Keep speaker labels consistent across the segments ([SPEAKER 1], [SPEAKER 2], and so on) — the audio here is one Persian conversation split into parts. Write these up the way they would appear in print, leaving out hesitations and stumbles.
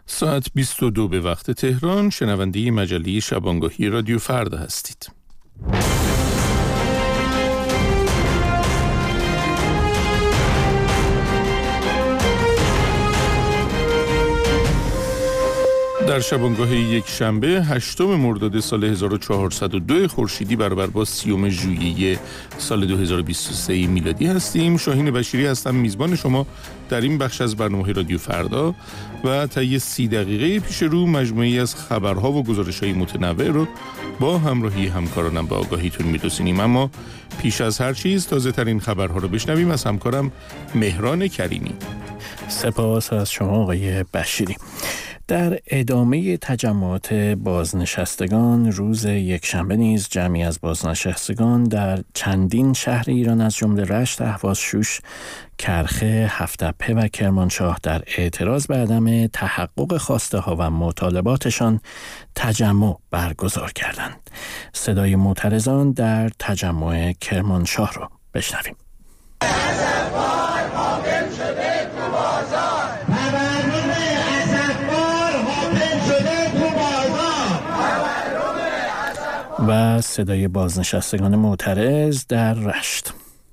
[SPEAKER 1] ساعت 22 به وقت تهران، شنونده مجله شبانگاهی رادیو فردا هستید. در شبانگاه یک شنبه 8 مرداد سال 1402 خورشیدی برابر با 30 ژوئیه سال 2023 میلادی هستیم. شاهین بشیری هستم، میزبان شما در این بخش از برنامه رادیو فردا و طی 30 دقیقه پیش رو مجموعی از خبرها و گزارش‌های متنوع رو با همراهی همکارانم به آگاهیتون می‌رسونیم. اما پیش از هر چیز تازه ترین خبرها رو بشنویم از همکارم مهران کریمی.
[SPEAKER 2] سپاس از شما آقای بشیری. در ادامه تجمعات بازنشستگان روز یکشنبه نیز جمعی از بازنشستگان در چندین شهر ایران از جمله رشت، اهواز، شوش، کرخه، هفت‌تپه و کرمانشاه در اعتراض به عدم تحقق خواسته ها و مطالباتشان تجمع برگزار کردند. صدای معترضان در تجمع کرمانشاه را بشنویم. و صدای بازنشستگان معترض در رشت.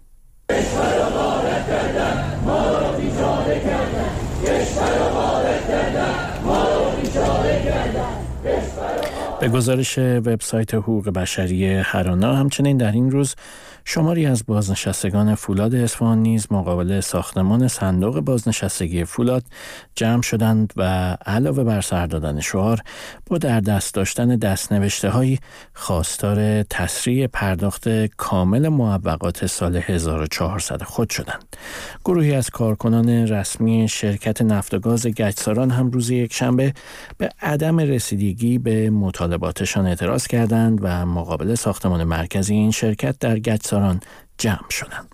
[SPEAKER 2] به گزارش وبسایت حقوق بشری هرانا، همچنین در این روز شماری از بازنشستگان فولاد اصفهان نیز مقابل ساختمان صندوق بازنشستگی فولاد جمع شدند و علاوه بر سر دادن شعار با در دست داشتن دستنوشته‌های خواستار تسریع پرداخت کامل معوقات سال 1400 خود شدند. گروهی از کارکنان رسمی شرکت نفت و گاز گچساران هم روز یکشنبه به عدم رسیدگی به مطالباتشان اعتراض کردند و مقابل ساختمان مرکزی این شرکت در گچساران جمع شدند.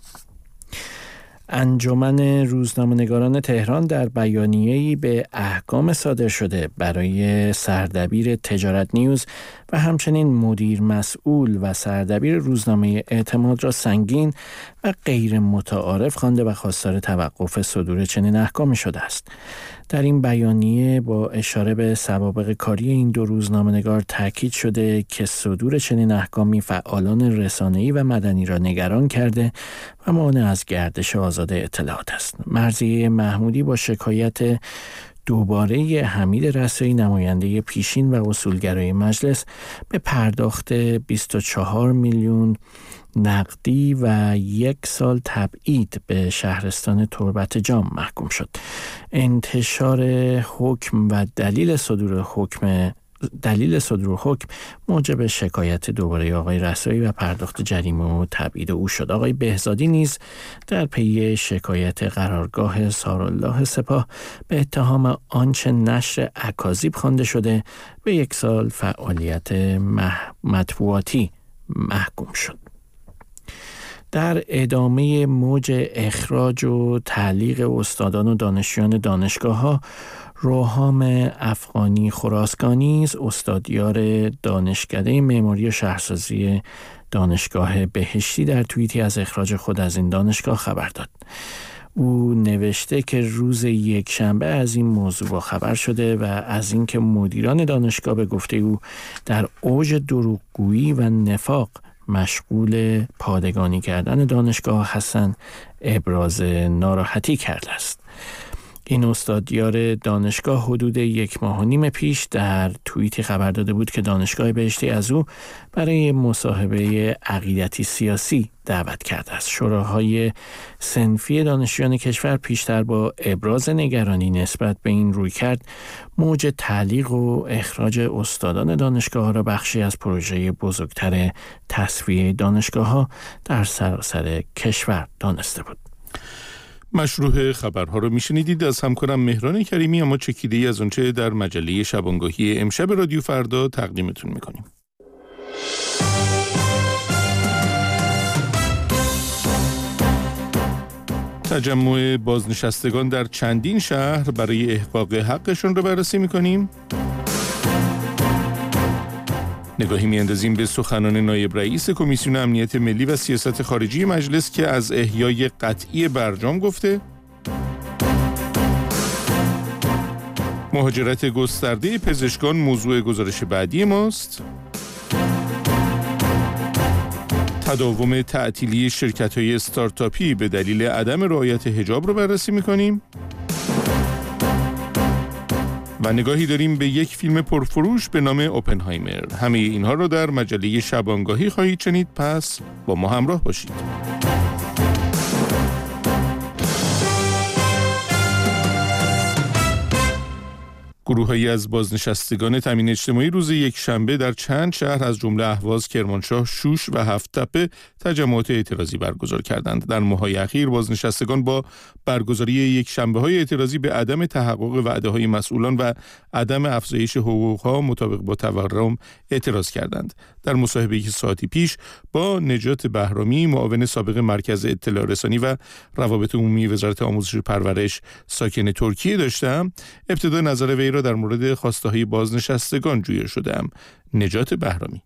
[SPEAKER 2] انجمن روزنامه‌نگاران تهران در بیانیه‌ای به احکام صادر شده برای سردبیر تجارت نیوز و همچنین مدیر مسئول و سردبیر روزنامه اعتماد را سنگین و غیر متعارف خوانده و خواستار توقف صدور چنین احکامی شده است. در این بیانیه با اشاره به سوابق کاری این دو روزنامه‌نگار تاکید شده که صدور چنین احکامی فعالان رسانه‌ای و مدنی را نگران کرده و مانع از گردش آزاد اطلاعات است. مرضیه محمودی با شکایت دوباره حمید رسایی، نماینده پیشین و اصولگرای مجلس، به پرداخت 24 میلیون نقدی و 1 سال تبعید به شهرستان تربت جام محکوم شد. انتشار حکم و دلیل صدور حکم موجب شکایت دوباره آقای رسایی و پرداخت جریمه و تبعید او شد. آقای بهزادی نیز در پی شکایت قرارگاه سارالله سپاه به اتهام آنچه نشر اکاذیب خوانده شده به 1 سال فعالیت مطبوعاتی محکوم شد. در ادامه موج اخراج و تعلیق استادان و دانشجویان دانشگاه‌ها، روحام افغانی خراسانی استادیار دانشکده معماری و شهرسازی دانشگاه بهشتی در توییتی از اخراج خود از این دانشگاه خبر داد. او نوشته که روز یکشنبه از این موضوع با خبر شده و از اینکه مدیران دانشگاه به گفته او در اوج دروغگویی و نفاق مشغول پادگانی کردن دانشگاه هستند ابراز ناراحتی کرده است. این استادیار دانشگاه حدود 1.5 ماه پیش در توییتی خبر داده بود که دانشگاه بهشتی از او برای مصاحبه عقیدتی سیاسی دعوت کرده است. شوراهای صنفی دانشجویان کشور پیشتر با ابراز نگرانی نسبت به این رویکرد موج تعلیق و اخراج استادان دانشگاه را بخشی از پروژه بزرگتر تصفیه دانشگاه‌ها در سراسر کشور دانسته بود.
[SPEAKER 1] مشروع خبرها رو میشنیدید از همکارم مهران کریمی، اما چکیده‌ای از اونچه در مجله شبانگاهی امشب رادیو فردا تقدیمتون میکنیم. تجمع بازنشستگان در چندین شهر برای احقاق حقشون رو بررسی میکنیم. نگاهی میاندازیم به سخنان نایب رئیس کمیسیون امنیت ملی و سیاست خارجی مجلس که از احیای قطعی برجام گفته. مهاجرت گسترده پزشکان موضوع گزارش بعدی ماست. تداوم تعطیلی شرکت‌های استارتاپی به دلیل عدم رعایت حجاب رو بررسی می‌کنیم. و نگاهی داریم به یک فیلم پرفروش به نام اوپنهایمر. همه اینها رو در مجله شبانگاهی خواهید شنید، پس با ما همراه باشید. گروه‌هایی از بازنشستگان تامین اجتماعی روز یکشنبه در چند شهر از جمله اهواز، کرمانشاه، شوش و هفت‌تپه تجمعات اعتراضی برگزار کردند. در ماه‌های اخیر بازنشستگان با برگزاری یکشنبه‌های اعتراضی به عدم تحقق وعده‌های مسئولان و عدم افزایش حقوق‌ها مطابق با تورم اعتراض کردند. در مصاحبه‌ای که ساعتی پیش با نجات بهرامی، معاون سابق مرکز اطلاع رسانی و روابط عمومی وزارت آموزش و پرورش ساکن ترکیه داشتم، ابتدا نظر وی را در مورد خواسته‌های بازنشستگان جویا شدم. نجات بهرامی: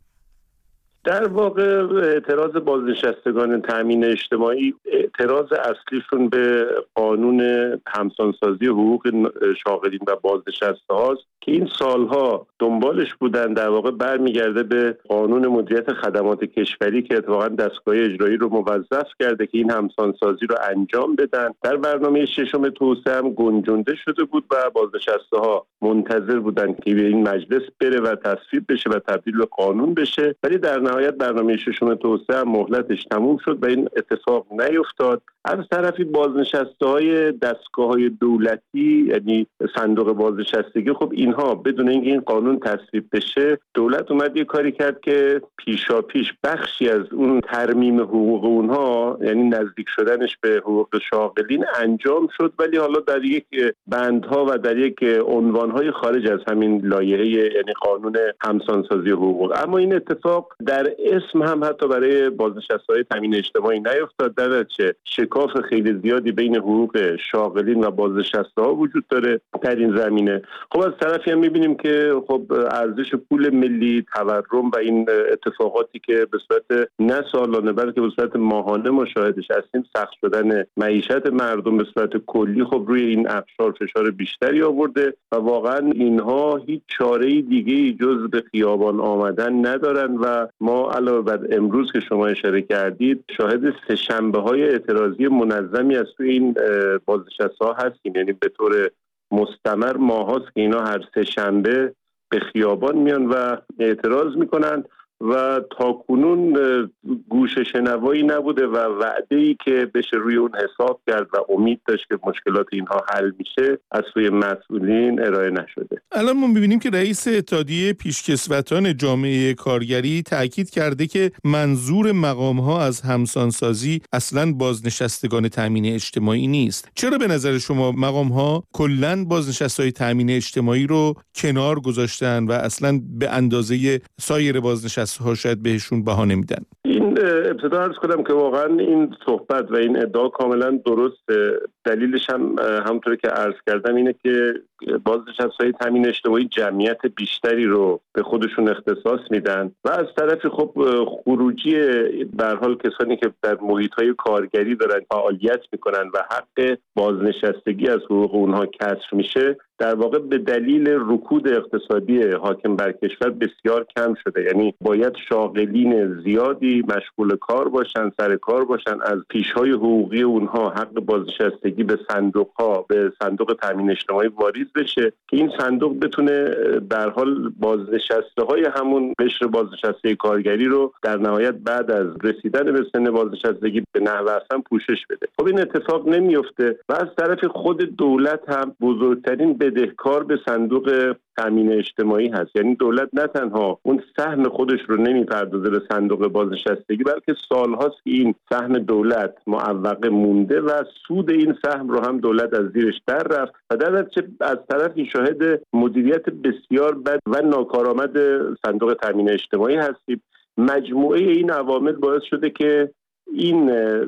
[SPEAKER 3] در واقع اعتراض بازنشستگان تامین اجتماعی اعتراض اصلیشون به قانون همسانسازی حقوق شاغلین و بازنشسته هاست که این سالها دنبالش بودن. در واقع برمیگرده به قانون مدیریت خدمات کشوری که اتفاقا دستگاه اجرایی رو موظف کرده که این همسانسازی رو انجام بدن. در برنامه ششم توسعه هم گنجونده شده بود و بازنشسته ها منتظر بودن که به این مجلس بره و تصویب بشه و تبدیل به قانون بشه، ولی در نهایت برنامه ششم توسعه هم مهلتش تموم شد و این اتفاق نیفتاد. از طرفی بازنشسته‌های دستگاه‌های دولتی، یعنی صندوق بازنشستگی، خب اینها بدون اینکه این قانون تصویب بشه، دولت اومد یه کاری کرد که پیشاپیش بخشی از اون ترمیم حقوق اونها، یعنی نزدیک شدنش به حقوق شاغلین، انجام شد، ولی حالا در یک بندها و در یک عنوان‌های خارج از همین لایحه، یعنی قانون همسانسازی حقوق. اما این اتفاق در اسم هم حتی برای بازنشسته‌های تامین اجتماعی نیفتاد، در نتیجه شکاف خیلی زیادی بین حقوق شاغلین و بازنشسته‌ها وجود داره در این زمینه. خب از طرفی هم می‌بینیم که خب ارزش پول ملی، تورم و این اتفاقاتی که به صورت نه سالانه بلکه به صورت ماهانه مشاهدش هستیم، سخت شدن معیشت مردم به صورت کلی، خب روی این اقشار فشار بیشتری آورده و واقعا اینها هیچ چاره‌ای دیگه‌ای جز به خیابان آمدن ندارن و ما علاوه بر امروز که شما اشاره کردید شاهد سه‌شنبه‌های اعتراضی منظمی از توی این بازنشسته‌ها هستیم. یعنی به طور مستمر ماهاست که اینا هر سه‌شنبه به خیابان میان و اعتراض میکنن و تاکنون گوش شنوایی نبوده و وعده‌ای که بشه روی اون حساب کرد و امید داشت که مشکلات اینها حل میشه از سوی مسئولین ارائه نشده.
[SPEAKER 1] الان ما می‌بینیم که رئیس اتحادیه پیشکسوتان جامعه کارگری تاکید کرده که منظور مقام‌ها از همسانسازی اصلاً بازنشستگان تامین اجتماعی نیست. چرا به نظر شما مقام‌ها کلاً بازنشسته‌های تامین اجتماعی رو کنار گذاشتن و اصلاً به اندازه سایر بازنشسته‌ها شاید بهشون بها نمیدن؟
[SPEAKER 3] این ابتدا عرض کنم که واقعا این صحبت و این ادعا کاملا درسته. دلیلش هم همونطور که عرض کردم اینه که بازنشسته‌های تامین اجتماعی جمعیت بیشتری رو به خودشون اختصاص میدن و از طرفی خب خروجی به هر حال کسانی که در محیط‌های کارگری دارن فعالیت میکنن و حق بازنشستگی از حقوق اونها کسر میشه، در واقع به دلیل رکود اقتصادی حاکم بر کشور بسیار کم شده. یعنی باید شاغلین زیادی مشغول کار باشن، سر کار باشن، از پیش‌های حقوقی اونها حق بازنشستگی به صندوق‌ها، به صندوق تامین اجتماعی واریز بشه که این صندوق بتونه در حال بازنشسته‌های همون قشر بازنشسته کارگری رو در نهایت بعد از رسیدن به سن بازنشستگی به نحو احسن پوشش بده. خب این اتفاق نمیفته و از طرف خود دولت هم بزرگترین بدهکار به صندوق تامین اجتماعی هست. یعنی دولت نه تنها اون سهم خودش رو نمیپردازه به صندوق بازنشستگی، بلکه سالهاست که این سهم دولت معوقه مونده و سود این سهم رو هم دولت از زیرش در رفت و در نتیجه از طرفی شاهد مدیریت بسیار بد و ناکارآمد صندوق تامین اجتماعی هستیم. مجموعه این عوامل باعث شده که این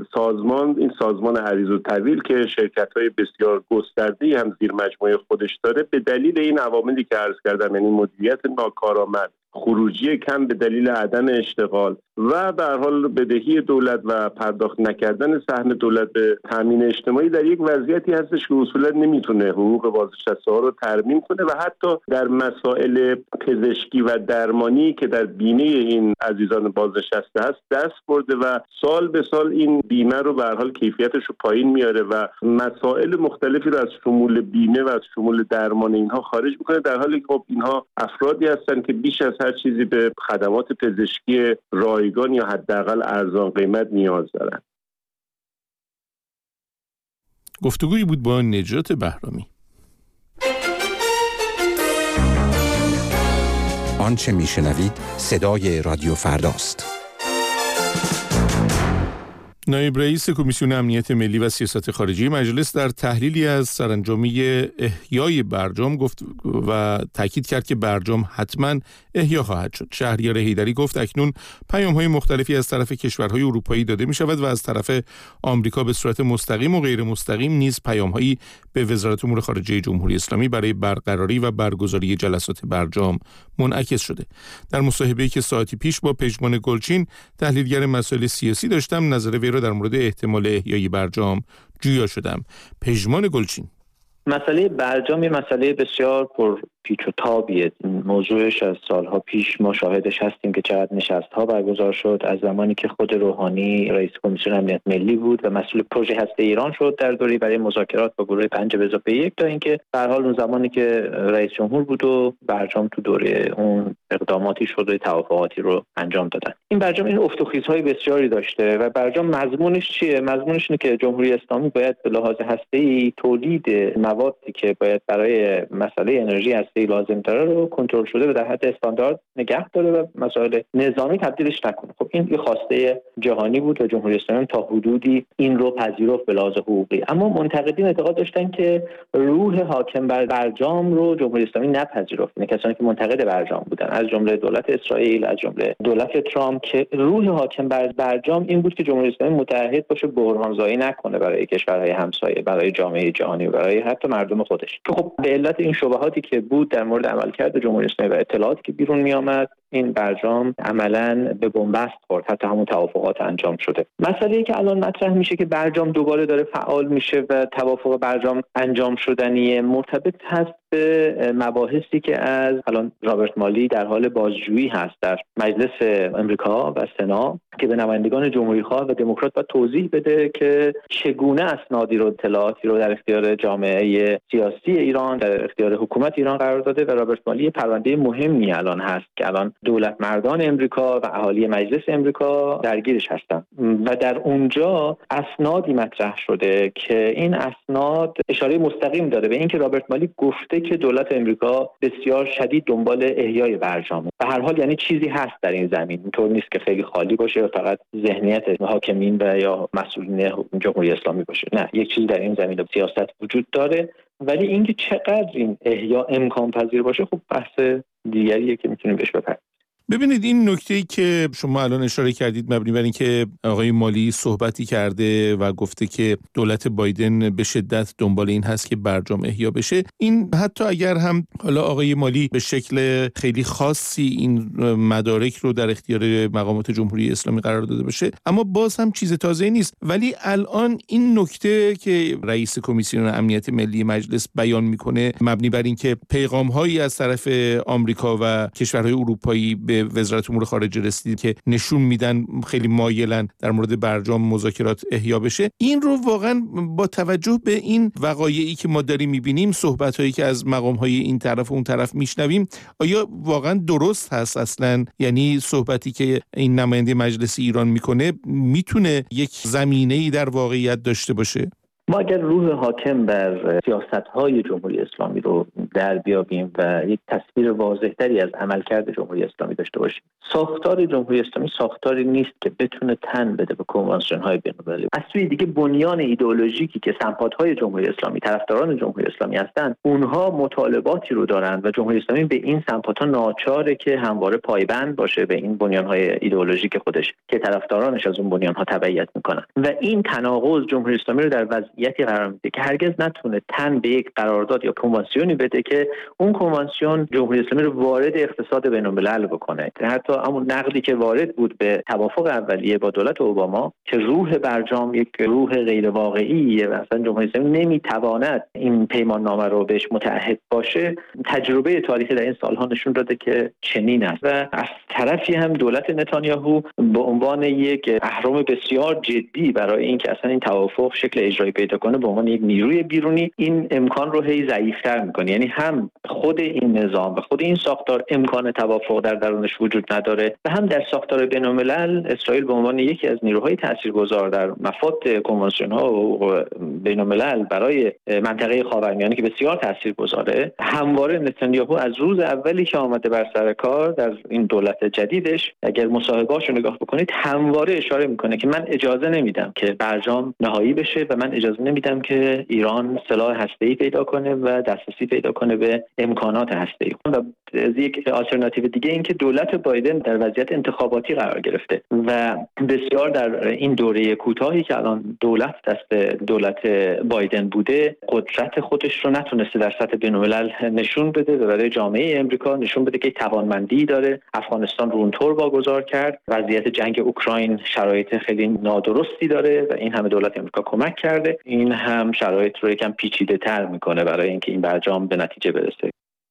[SPEAKER 3] سازمان عریض و طویل که شرکت‌های بسیار گسترده‌ای هم زیر مجموعه خودش داره، به دلیل این عواملی که عرض کردم، یعنی مدیریت ناکارآمد، خروجی کم به دلیل عدم اشتغال و به هر حال بدهی دولت و پرداخت نکردن سهم دولت به تامین اجتماعی در یک وضعیتی هستش که اصولا نمیتونه حقوق بازنشسته‌ها رو ترمیم کنه و حتی در مسائل پزشکی و درمانی که در بیمه این عزیزان بازنشسته هست دست برده و سال به سال این بیمه رو به هر حال کیفیتش رو پایین میاره و مسائل مختلفی رو از شمول بیمه و از شمول درمان اینها خارج میکنه، در حالی که خب اینها افرادی هستن که بیش از هر چیزی به خدمات پزشکی رایگان یا حداقل ارزان قیمت نیاز دارن.
[SPEAKER 1] گفتگویی بود با نجات بهرامی.
[SPEAKER 4] آنچه میشنوید صدای رادیو فرداست.
[SPEAKER 1] نایب رئیس کمیسیون امنیت ملی و سیاست خارجی مجلس در تحلیلی از سرانجامی احیای برجام گفت و تاکید کرد که برجام حتما احیا خواهد شد. شهریار حیدری گفت اکنون پیام‌های مختلفی از طرف کشورهای اروپایی داده می‌شود و از طرف آمریکا به صورت مستقیم و غیر مستقیم نیز پیام‌هایی به وزارت امور خارجه جمهوری اسلامی برای برقراری و برگزاری جلسات برجام منعکس شده. در مصاحبه‌ای که ساعتی پیش با پژمان گلچین تحلیلگر مسائل سیاسی داشتم، نظر وی را در مورد احتمال احیای برجام جویا شدم. پژمان گلچین:
[SPEAKER 5] مسئله برجام یه مسئله بسیار پر پیچ و تابیه. موضوعش از سالها پیش ما شاهدش هستیم که چقدر نشست‌ها برگزار شد. از زمانی که خود روحانی رئیس کمیسیون امنیت ملی بود و مسئول پروژه هسته ایران شد در دوری برای مذاکرات با گروه 5+1 تا اینکه به هر حال اون زمانی که رئیس جمهور بود و برجام تو دوره اون اقداماتی شد و توافقاتی رو انجام دادن. این برجام این افت و خیزهای بسیاری داشته و برجام مضمونش چیه؟ مضمونش اینه که جمهوری اسلامی باید به لحاظ هسته‌ای تولید موادی که باید برای مسئله انرژی هسته‌ای لازم داره رو کنترل شده و در حد استاندارد نگه داره و مسائل نظامی تبدیلش نکنه. خب این یه خواسته جهانی بود و جمهوری اسلامی تا حدودی این رو پذیرفت به لحاظ حقوقی، اما منتقدین اعتقاد داشتن که روح حاکم بر برجام رو جمهوری اسلامی نپذیرفت. این کسانی که منتقد برجام بودن از جمله دولت اسرائیل، از جمله دولت ترامپ، که روح حاکم بر برجام این بود که جمهوری اسلامی متحد باشه، بحران‌زایی نکنه برای کشورهای همسایه، برای جامعه جهانی و برای حتی مردم خودش. خب به علت این شبهاتی که بود در مورد عملکرد جمهوری اسلامی و اطلاعاتی که بیرون می آمد، این برجام عملاً به بنبست خورد، حتی همون توافقات انجام شده. مسئله‌ای که الان مطرح میشه که برجام دوباره داره فعال میشه و توافق برجام انجام شدنیه، مرتبط هست به مباحثی که از الان رابرت مالی در حال بازجویی هست در مجلس امریکا و سنا که به نمایندگان جمهوری‌خواه و دموکرات باید توضیح بده که چگونه اسنادی رو، اطلاعاتی رو در اختیار جامعه سیاسی ایران، در اختیار حکومت ایران قرار داده و رابرت مالی پرونده مهمی الان هست که الان دولت مردان امریکا و اهالی مجلس امریکا درگیرش هستن و در اونجا اسنادی مطرح شده که این اسناد اشاره مستقیم داره به اینکه رابرت مالی گفته که دولت امریکا بسیار شدید دنبال احیای برجامه. به هر حال یعنی چیزی هست در این زمین، اینطور نیست که خیلی خالی باشه یا فقط ذهنیت حاکمین و یا مسئولین جمهوری اسلامی باشه. نه، یک چیزی در این زمین سیاست وجود داره، ولی اینکه چقدر این احیا امکان پذیر باشه خب بحث دیگریه که میتونیم بهش بپردازیم.
[SPEAKER 1] ببینید این نکته‌ای که شما الان اشاره کردید مبنی بر اینکه آقای مالی صحبتی کرده و گفته که دولت بایدن به شدت دنبال این هست که برجام احیا بشه، این حتی اگر هم حالا آقای مالی به شکل خیلی خاصی این مدارک رو در اختیار مقامات جمهوری اسلامی قرار داده باشه، اما باز هم چیز تازه‌ای نیست. ولی الان این نکته که رئیس کمیسیون امنیت ملی مجلس بیان میکنه مبنی بر اینکه پیغام‌هایی از طرف آمریکا و کشورهای اروپایی به وزارت امور خارجه رسید که نشون میدن خیلی مایلن در مورد برجام مذاکرات احیا بشه، این رو واقعا با توجه به این وقایعی که ما داریم میبینیم، صحبت‌هایی که از مقام‌های این طرف و اون طرف میشنویم، آیا واقعا درست هست اصلا؟ یعنی صحبتی که این نماینده مجلس ایران میکنه میتونه یک زمینه‌ای در واقعیت داشته باشه؟
[SPEAKER 5] ما اگر روح حاکم بر سیاست‌های جمهوری اسلامی رو در بیابیم و یک تصویر واضح‌تری از عملکرد جمهوری اسلامی داشته باشیم، ساختار جمهوری اسلامی ساختاری نیست که بتونه تن بده به کنوانسیون‌های بین‌المللی. از سوی دیگه بنیان ایدئولوژیکی که سمپات‌های جمهوری اسلامی، طرفداران جمهوری اسلامی هستند، اونها مطالباتی رو دارند و جمهوری اسلامی به این سمپات‌ها ناچاره که همواره پایبند باشه به این بنیان‌های ایدئولوژیک خودش که طرفدارانش از اون بنیان‌ها تبعیت می‌کنن و این تناقض جمهوری اسلامی رو در وضعیتی قرار میده که هرگز نتونه تن به یک قرارداد یا کنوانسیونی بده که اون کنوانسیون جمهوری اسلامی رو وارد اقتصاد بین‌الملل بکنه. حتی همون نقدی که وارد بود به توافق اولیه با دولت اوباما که روح برجام یک روح غیر واقعیه و اصلا جمهوری اسلامی نمیتواند این پیمان نامه رو بهش متعهد باشه، تجربه تاریخی در این سالها نشون داده که چنین است. و از طرفی هم دولت نتانیاهو به عنوان یک اهرم بسیار جدی برای اینکه اصلا این توافق شکل اجرایی پیدا کنه، به عنوان یک نیروی بیرونی این امکان رو هی ضعیف‌تر می‌کنه. یعنی هم خود این نظام و خود این ساختار امکان توافق در درونش وجود نداره و هم در ساختار بین‌الملل اسرائیل به عنوان یکی از نیروهای تاثیرگذار در مفاد کنوانسیون‌ها و بین‌الملل برای منطقه خاورمیانه که بسیار تاثیرگذاره، همواره نتانیاهو از روز اولی که آمده بر سر کار در این دولت جدیدش، اگر مصاحبه‌هاشو نگاه بکنید، همواره اشاره میکنه که من اجازه نمیدم که برجام نهایی بشه و من اجازه نمیدم که ایران سلاح هسته‌ای پیدا کنه و دسترسی پیدا کنه به امکانات هسته‌ای. و از یک آلترناتیو دیگه این که دولت بایدن در وضعیت انتخاباتی قرار گرفته و بسیار در این دوره کوتاهی که الان دولت دست دولت بایدن بوده، قدرت خودش رو نتونسته در سطح بین‌الملل نشون بده و برای جامعه امریکا نشون بده که توانمندی داره. افغانستان رو اونطور واگذار کرد، وضعیت جنگ اوکراین شرایط خیلی نادرستی داره و این همه دولت امریکا کمک کرده، این هم شرایط رو یکم پیچیده‌تر میکنه برای اینکه این برجام به نتیجه برسه.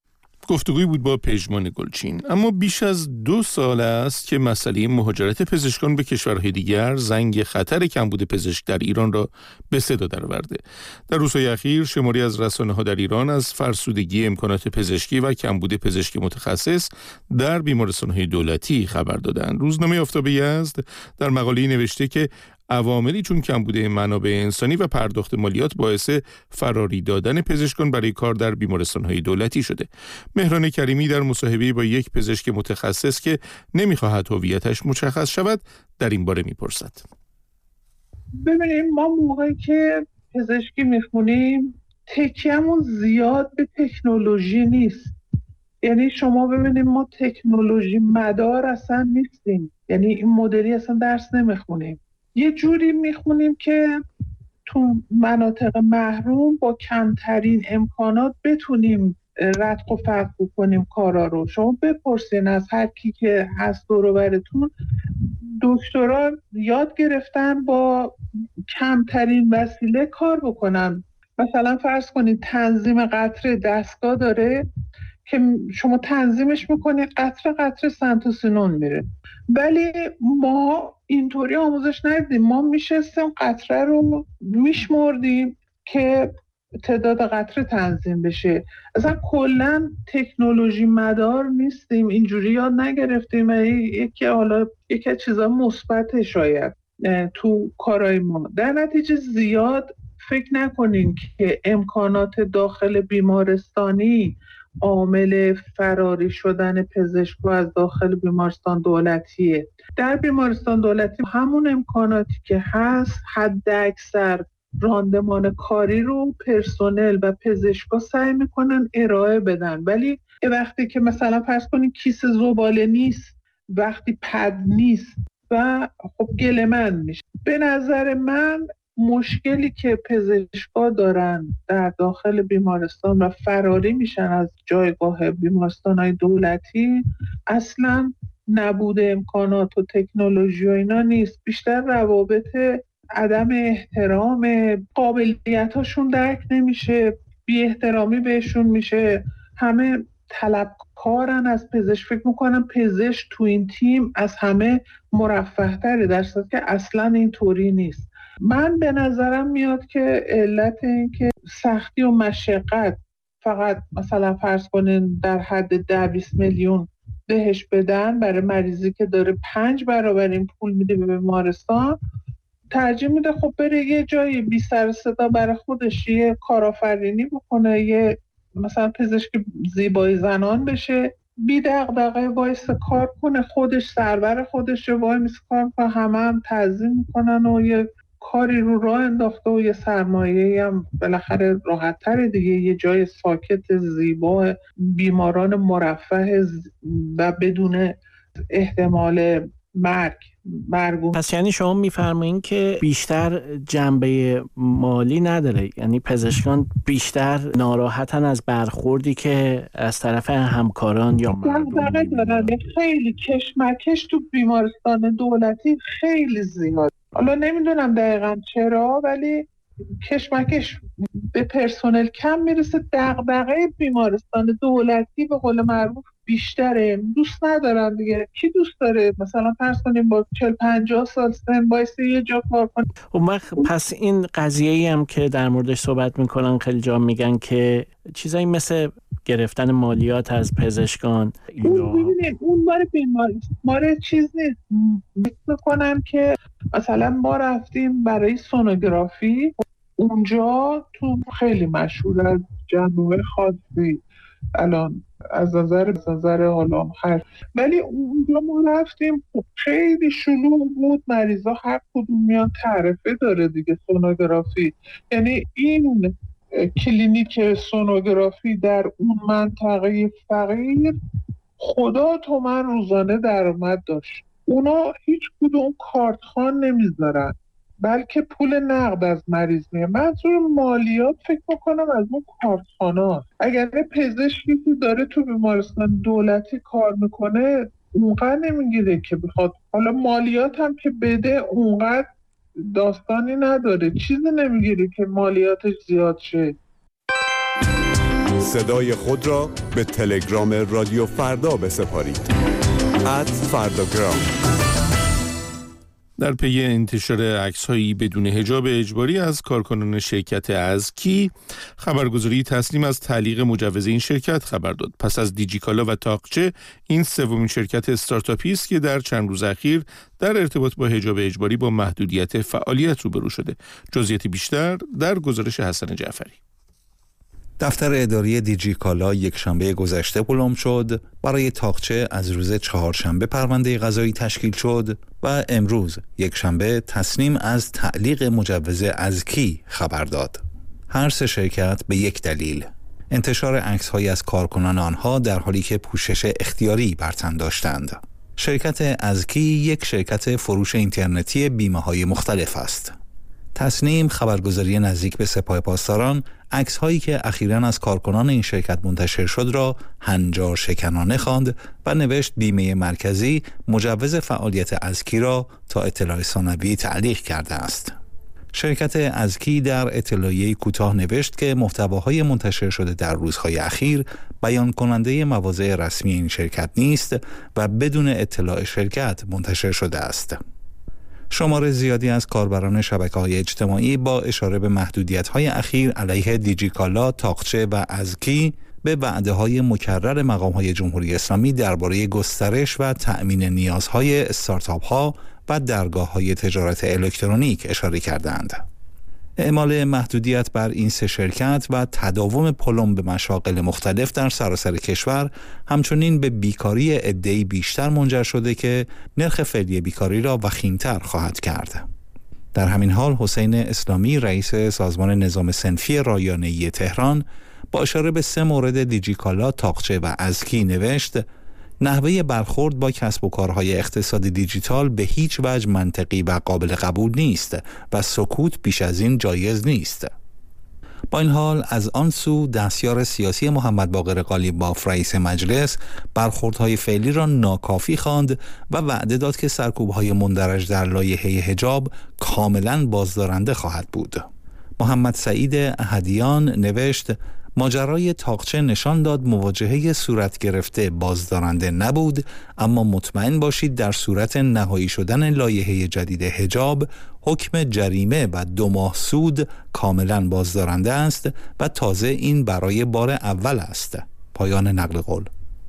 [SPEAKER 1] گفتگوی بود با پژمان گلچین. اما بیش از 2 سال است که مسئله مهاجرت پزشکان به کشورهای دیگر زنگ خطر کمبود پزشک در ایران را به صدا درآورده. در روزهای اخیر شماری از رسانه‌ها در ایران از فرسودگی امکانات پزشکی و کمبود پزشک متخصص در بیمارستان‌های دولتی خبر دادند. روزنامه آفتاب یزد در مقاله‌ای نوشته که عواملی چون کمبود منابع انسانی و پرداخت مالیات باعث فراری دادن پزشکان برای کار در بیمارستان‌های دولتی شده. مهران کریمی در مصاحبه‌ای با یک پزشک متخصص که نمی‌خواهد هویتش مشخص شود در این باره می‌پرسد.
[SPEAKER 6] ببینیم، ما موقعی که پزشکی می‌خونیم تکیه‌مون زیاد به تکنولوژی نیست. یعنی شما ببینیم ما تکنولوژی مدار اصلا نیستیم. یعنی این مدلی اصلا درس نمی‌خونیم. یه جوری میخونیم که تو مناطق محروم با کمترین امکانات بتونیم ردخ و فتح کنیم کارا رو. شما بپرسین از هر کی که هست دور و برتون، دکترا یاد گرفتن با کمترین وسیله کار بکنن. مثلا فرض کنید تنظیم قطره دستگاه داره که شما تنظیمش میکنید، قطره قطره سنتوسینون میره، ولی ما اینطوری آموزش ندیدیم. ما میشستیم قطره رو میشمردیم که تعداد قطره تنظیم بشه. اصلا کلا تکنولوژی مدار نیستیم، اینجوری یاد نگرفتیم. یکی از چیزا مثبت شاید تو کارهای ما. در نتیجه زیاد فکر نکنین که امکانات داخل بیمارستانی عامل فراری شدن پزشکو از داخل بیمارستان دولتیه. در بیمارستان دولتی همون امکاناتی که هست، حد اکثر راندمان کاری رو پرسنل و پزشکا سعی میکنن ارائه بدن، ولی وقتی که مثلا فرض کنین کیسه زباله نیست، وقتی پد نیست و خب گله‌مند میشه. به نظر من مشکلی که پزشکا دارن در داخل بیمارستان و فراری میشن از جایگاه بیمارستان‌های دولتی اصلاً نبود امکانات و تکنولوژی و اینا نیست، بیشتر روابط عدم احترام، قابلیتاشون درک نمیشه، بی احترامی بهشون میشه. همه طلبکارن از پزشک، فکر میکنم پزشک تو این تیم از همه مرفه تره، در صورتی که اصلاً اینطوری نیست. من به نظرم میاد که علت این که سختی و مشقت فقط مثلا فرض کنین در حد 10-20 میلیون بهش بدن برای مریضی که داره 5 برابر این پول میده به بیمارستان، ترجیح میده خب بره یه جایی بی سر صدا برای خودش یه کارآفرینی بکنه، یه مثلا پزشک زیبایی زنان بشه، بی دغدغه وایس کار کنه، خودش سربر خودش وایس کار کنه، هم تعظیم میکنن و یه کاری رو راه انداخته و یه سرمایه‌ای هم بالاخره راحت‌تره دیگه، یه جای ساکت زیبا، بیماران مرفه و بدون احتمال مرگ مرگوم.
[SPEAKER 2] پس یعنی شما میفرمایین که بیشتر جنبه مالی نداره، یعنی پزشکان بیشتر ناراحتن از برخوردی که از طرف همکاران یا
[SPEAKER 6] دغدغه دارن. خیلی کشمکش تو بیمارستان دولتی خیلی زیاد. حالا نمیدونم دقیقاً چرا، ولی کشمکش به پرسنل کم میرسه. دغدغه بیمارستان دولتی به قول معروف بیشتره. دوست ندارن دیگه. کی دوست داره مثلا فرض کنیم با 40-50 سال سن بایسته یه جا کار کنه؟
[SPEAKER 2] اون وقت پس این قضیه‌ای هم که در موردش صحبت میکنن خیلی جا میگن که چیزایی مثل گرفتن مالیات از پزشکان،
[SPEAKER 6] اون ببینید اون بار بیمار چیز نیست. میکنم که مثلا ما رفتیم برای سونوگرافی، اونجا تو خیلی مشهور از جنبه خاصی الان از نظر حالا هر، ولی اونجا ما رفتیم خیلی شلوغ بود. مریضا هر کدوم میان تعرفه داره دیگه سونوگرافی. یعنی این کلینیک سونوگرافی در اون منطقه فقیر خدا تومن روزانه درآمد داشت. اونا هیچ کدوم کارتخوان نمیذارن، بلکه پول نقد از مریض میه. منظور مالیات فکر میکنم از اون کارتخانا. اگر پزشکی که داره تو بیمارستان دولتی کار میکنه اونقدر نمیگیره که بخواد، حالا مالیات هم که بده اونقدر داستانی نداره، چیزی نمیگیره که مالیاتش زیاد شه.
[SPEAKER 7] صدای خود را به تلگرام رادیو فردا بسپارید. @فرداگرام.
[SPEAKER 1] در پی انتشار عکس‌هایی بدون حجاب اجباری از کارکنان شرکت ازکی، خبرگزاری تسنیم از تعلیق مجوز این شرکت خبر داد. پس از دیجیکالا و تاقچه، این سومین شرکت استارتاپی است که در چند روز اخیر در ارتباط با حجاب اجباری با محدودیت فعالیت روبرو شده. جزئیات بیشتر در گزارش حسن جعفری.
[SPEAKER 8] دفتر اداری دیجیکالا یک شنبه گذشته پلم شد، برای تاقچه از روز چهارشنبه پرونده قضایی تشکیل شد و امروز یک شنبه تسنیم از تعلیق مجوز ازکی خبر داد. هر سه شرکت به یک دلیل: انتشار عکس‌هایی از کارکنان آنها در حالی که پوشش اختیاری بر تن داشتند. شرکت ازکی یک شرکت فروش اینترنتی بیمه‌های مختلف است. تسنیم خبرگزاری نزدیک به سپاه پاسداران عکس‌هایی که اخیراً از کارکنان این شرکت منتشر شد را هنجار شکنانه خواند و نوشت بیمه مرکزی مجوز فعالیت ازکی را تا اطلاع ثانوی تعلیق کرده است. شرکت ازکی در اطلاعیه کوتاه نوشت که محتواهای منتشر شده در روزهای اخیر بیان کننده مواضع رسمی این شرکت نیست و بدون اطلاع شرکت منتشر شده است. شمار زیادی از کاربران شبکه‌های اجتماعی با اشاره به محدودیت‌های اخیر علیه دیجیکالا، تاقچه و ازکی به وعده‌های مکرر مقام‌های جمهوری اسلامی درباره گسترش و تأمین نیازهای استارتاپ‌ها و درگاه‌های تجارت الکترونیک اشاره کردند. اعمال محدودیت بر این سه شرکت و تداوم پلم به مشاغل مختلف در سراسر کشور همچنین به بیکاری عده‌ای بیشتر منجر شده که نرخ فعلی بیکاری را وخیم‌تر خواهد کرد. در همین حال حسین اسلامی رئیس سازمان نظام صنفی رایانه‌ای تهران با اشاره به سه مورد دیجیکالا، تاقچه و ازکی نوشت: نحوه برخورد با کسب و کارهای اقتصاد دیجیتال به هیچ وجه منطقی و قابل قبول نیست و سکوت بیش از این جایز نیست. با این حال از آن سو دستیار سیاسی محمد باقر قالیباف رئیس مجلس برخوردهای فعلی را ناکافی خواند و وعده داد که سرکوب‌های مندرج در لایحه حجاب کاملاً بازدارنده خواهد بود. محمد سعید احدیان نوشت: ماجرای تاقچه نشان داد مواجهه صورت گرفته بازدارنده نبود، اما مطمئن باشید در صورت نهایی شدن لایحه جدید حجاب حکم جریمه و 2 ماه سود کاملا بازدارنده است و تازه این برای بار اول است. پایان نقل قول.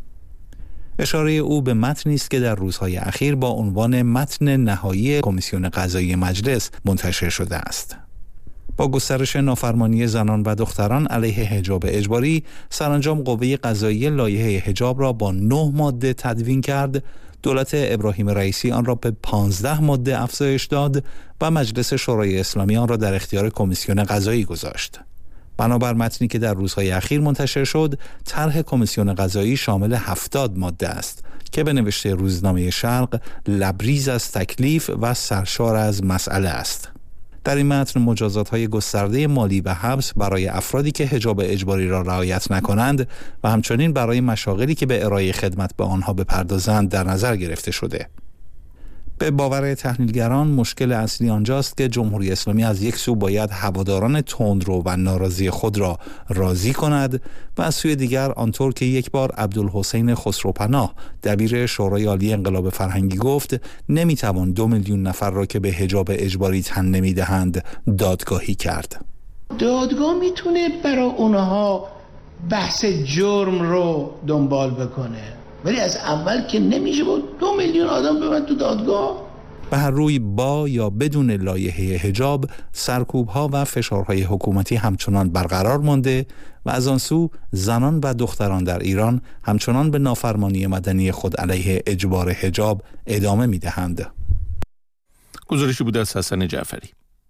[SPEAKER 8] اشاره او به متنی است که در روزهای اخیر با عنوان متن نهایی کمیسیون قضایی مجلس منتشر شده است. با گسترش نافرمانی زنان و دختران علیه حجاب اجباری، سرانجام قوه قضاییه لایحه حجاب را با 9 ماده تدوین کرد. دولت ابراهیم رئیسی آن را به 15 ماده افزایش داد و مجلس شورای اسلامی آن را در اختیار کمیسیون قضایی گذاشت. بنابر متنی که در روزهای اخیر منتشر شد، طرح کمیسیون قضایی شامل 70 ماده است که به نوشته روزنامه شرق لبریز از تکلیف و سرشار از مسئله است. در این متن مجازات‌های گسترده مالی و حبس برای افرادی که حجاب اجباری را رعایت نکنند و همچنین برای مشاغلی که به ارائه خدمت به آنها بپردازند در نظر گرفته شده. به باور تحلیلگران مشکل اصلی آنجاست که جمهوری اسلامی از یک سو باید هواداران تندرو و ناراضی خود را راضی کند و از سوی دیگر آنطور که یک بار عبدالحسین خسروپناه دبیر شورای عالی انقلاب فرهنگی گفت نمیتوان 2 میلیون نفر را که به حجاب اجباری تن نمیدهند دادگاهی کرد.
[SPEAKER 9] دادگاه میتونه برای اونها بحث جرم رو دنبال بکنه، ولی از اول که نمیشه با 2 میلیون آدم ببرن تو دادگاه.
[SPEAKER 8] به هر روی با یا بدون لایحه حجاب سرکوب‌ها و فشارهای حکومتی همچنان برقرار مانده و از آن سو زنان و دختران در ایران همچنان به نافرمانی مدنی خود علیه اجبار حجاب ادامه می‌دهند.
[SPEAKER 1] گزارشی بود از حسن جعفری.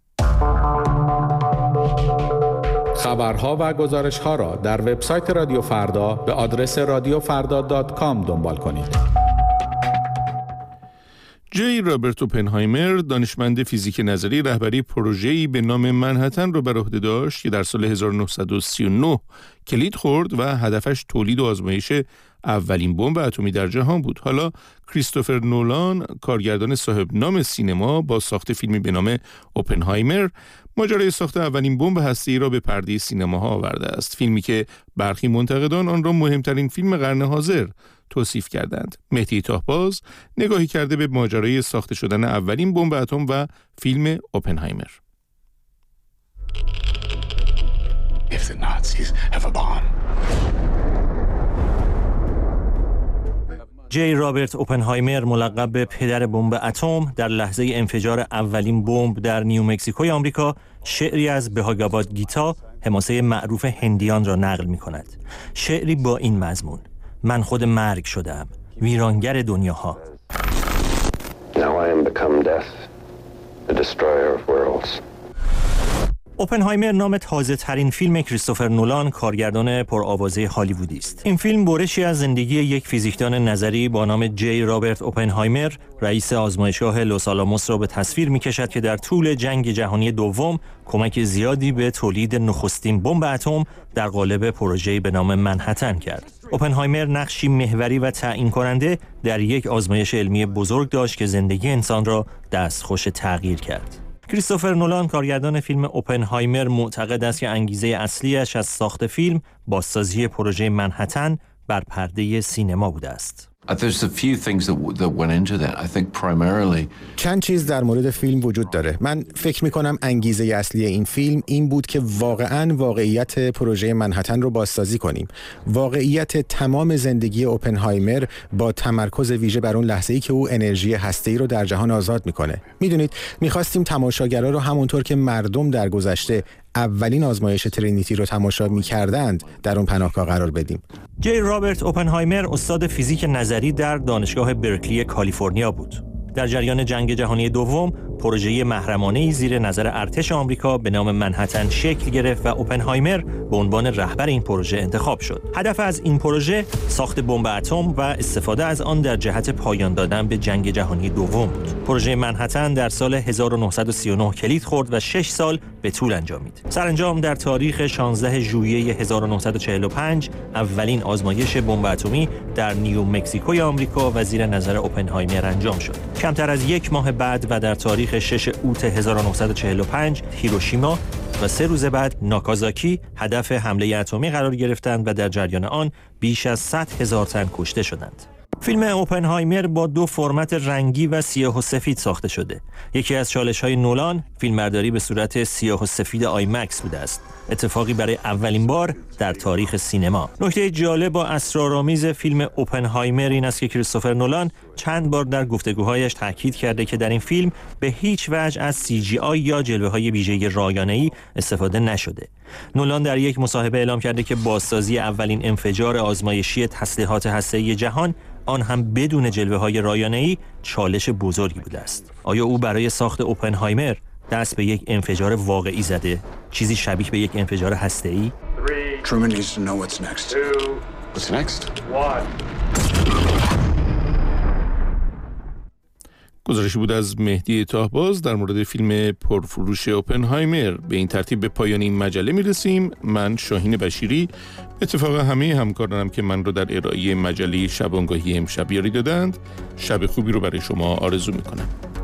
[SPEAKER 10] خبرها و گزارش‌ها را در وبسایت رادیو فردا به آدرس radiofarda.com دنبال کنید.
[SPEAKER 1] جی رابرت اوپنهایمر دانشمند فیزیک نظری رهبری پروژه‌ای به نام منهتن را بر عهده داشت که در سال 1939 کلید خورد و هدفش تولید و آزمایش اولین بمب اتمی در جهان بود. حالا کریستوفر نولان، کارگردان صاحب نام سینما، با ساخت فیلمی به نام اوپنهایمر ماجرای ساخت اولین بمب هسته‌ای را به پرده سینماها آورده است. فیلمی که برخی منتقدان آن را مهمترین فیلم قرن حاضر توصیف کردند. مهدی طاهباز نگاهی کرده به ماجرای ساخته شدن اولین بمب اتم و فیلم اوپنهایمر.
[SPEAKER 11] If the Nazis have a bomb.
[SPEAKER 12] جی رابرت اوپنهایمر ملقب به پدر بمب اتم در لحظه انفجار اولین بمب در نیومکزیکوی آمریکا شعری از بهاگاواد گیتا، حماسه معروف هندیان را نقل می کند. شعری با این مضمون: من خود مرگ شدم، ویرانگر دنیاها.
[SPEAKER 13] Now I am become death, the destroyer of worlds.
[SPEAKER 12] اوپنهایمر نام تازه ترین فیلم کریستوفر نولان، کارگردان پرآوازه هالیوودی است. این فیلم برشی از زندگی یک فیزیکدان نظری با نام جی رابرت اوپنهایمر، رئیس آزمایشگاه لوس آلاموس را به تصویر می‌کشد که در طول جنگ جهانی دوم کمک زیادی به تولید نخستین بمب اتم در قالب پروژه‌ای به نام منهتن کرد. اوپنهایمر نقشی محوری و تعیین کننده در یک آزمایش علمی بزرگ داشت که زندگی انسان را دستخوش تغییر کرد. کریستوفر نولان، کارگردان فیلم اوپنهایمر، معتقد است که انگیزه اصلیش از ساخت فیلم بازسازی پروژه منهتن بر پرده سینما بوده است.
[SPEAKER 14] چند چیز در مورد فیلم وجود داره. من فکر میکنم انگیزه اصلی این فیلم این بود که واقعاً واقعیت پروژه منهتن رو بازسازی کنیم. واقعیت تمام زندگی اوپنهایمر با تمرکز ویژه بر اون لحظه‌ای که او انرژی هسته‌ای رو در جهان آزاد میکنه. میدونید میخواستیم تماشاگرها رو همونطور که مردم در گذشته اولین آزمایش ترینیتی رو تماشا می‌کردند در اون پناهگاه قرار بدیم.
[SPEAKER 12] جی رابرت اوپنهایمر استاد فیزیک نظری در دانشگاه برکلی کالیفرنیا بود. در جریان جنگ جهانی دوم پروژه محرمانه‌ای زیر نظر ارتش آمریکا به نام منهتن شکل گرفت و اوپنهایمر به عنوان رهبر این پروژه انتخاب شد. هدف از این پروژه ساخت بمب اتم و استفاده از آن در جهت پایان دادن به جنگ جهانی دوم بود. پروژه منهتن در سال 1939 کلید خورد و 6 سال به طول انجامید. سرانجام در تاریخ 16 ژوئیه 1945 اولین آزمایش بمب اتمی در نیومکزیکوی آمریکا و زیر نظر اوپنهایمر انجام شد. کمتر از یک ماه بعد و در تاریخ 6 اوت 1945 هیروشیما و 3 روز بعد ناکازاکی هدف حمله اتمی قرار گرفتند و در جریان آن بیش از 100,000 تن کشته شدند. فیلم اوپنهایمر با 2 فرمت رنگی و سیاه و سفید ساخته شده. یکی از چالش‌های نولان فیلمبرداری به صورت سیاه و سفید آیمکس بوده است. اتفاقی برای اولین بار در تاریخ سینما. نکته جالب با اسرارآمیز فیلم اوپنهایمر این است که کریستوفر نولان چند بار در گفتگوهایش تاکید کرده که در این فیلم به هیچ وجه از CGI یا جلوه‌های ویژه رایانه‌ای استفاده نشده. نولان در یک مصاحبه اعلام کرده که بازسازی اولین انفجار آزمایشی تسلیحات هسته‌ای جهان، آن هم بدون جلوه‌های رایانه‌ای، چالش بزرگی بوده است. آیا او برای ساخت اوپنهایمر دست به یک انفجار واقعی زده، چیزی شبیه به یک انفجار هسته‌ای.
[SPEAKER 11] Truman needs to know what's next. What's next?
[SPEAKER 1] گزارشی بود از مهدی طاهباز در مورد فیلم پرفروش اوپنهایمر. به این ترتیب به پایان این مجله میرسیم. من شاهین بشیری، اتفاقا همه همکارانم که من رو در ارائه مجله شبانگاهی امشب یاری دادند، شب خوبی رو برای شما آرزو میکنم.